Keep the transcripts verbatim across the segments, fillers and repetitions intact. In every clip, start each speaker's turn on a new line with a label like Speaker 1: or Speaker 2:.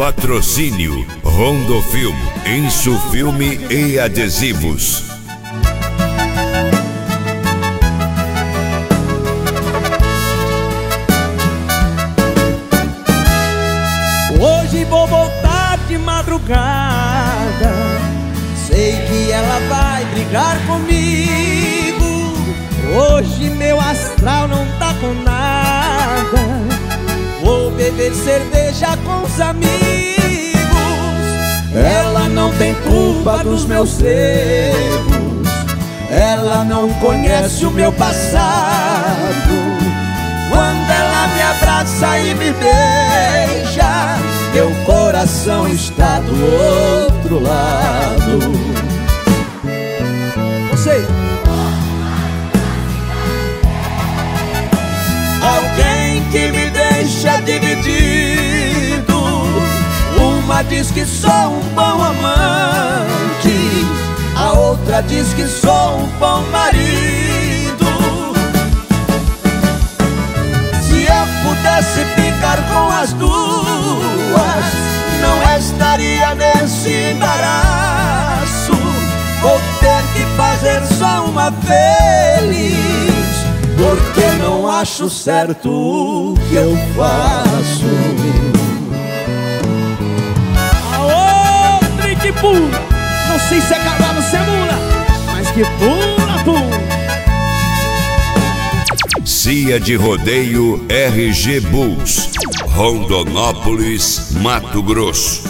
Speaker 1: Patrocínio Rondofilm, Insufilme e Adesivos.
Speaker 2: Hoje vou voltar de madrugada, sei que ela vai brigar comigo. Hoje meu astral não tá com nada, vou beber cerveja com os amigos. Ela não tem culpa dos meus erros, ela não conhece o meu passado. Quando ela me abraça e me beija, meu coração está do outro lado. Você. Alguém que me deixa dividido. Uma diz que sou um bom amante, a outra diz que sou um bom marido. Se eu pudesse ficar com as duas, não estaria nesse embaraço. Vou ter que fazer só uma feliz, porque não acho certo o que eu faço.
Speaker 3: Aô, drink puro. Não sei se é cavalo ou se é mula, mas que pula, pula.
Speaker 1: Cia de Rodeio R G Bulls, Rondonópolis, Mato Grosso.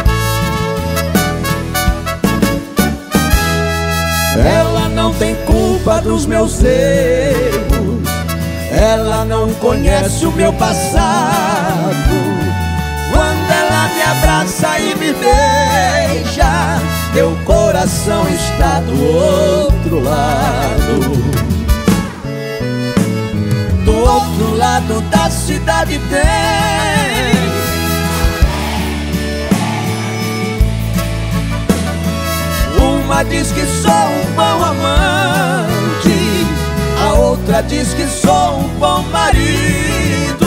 Speaker 2: Ela não tem culpa dos meus erros, ela não conhece o meu passado. Quando ela me abraça e me beija, meu coração está do outro lado. Do outro lado da cidade tem uma diz que sou um bom amante, a outra diz que sou um bom marido.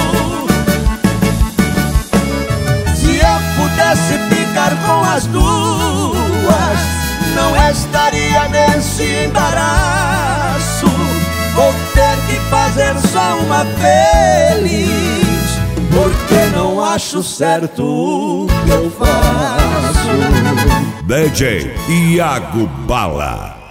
Speaker 2: Se eu pudesse ficar com as duas, não estaria nesse embaraço. Vou ter que fazer só uma feliz, porque não acho certo o que eu faço.
Speaker 1: D J Iago Bala.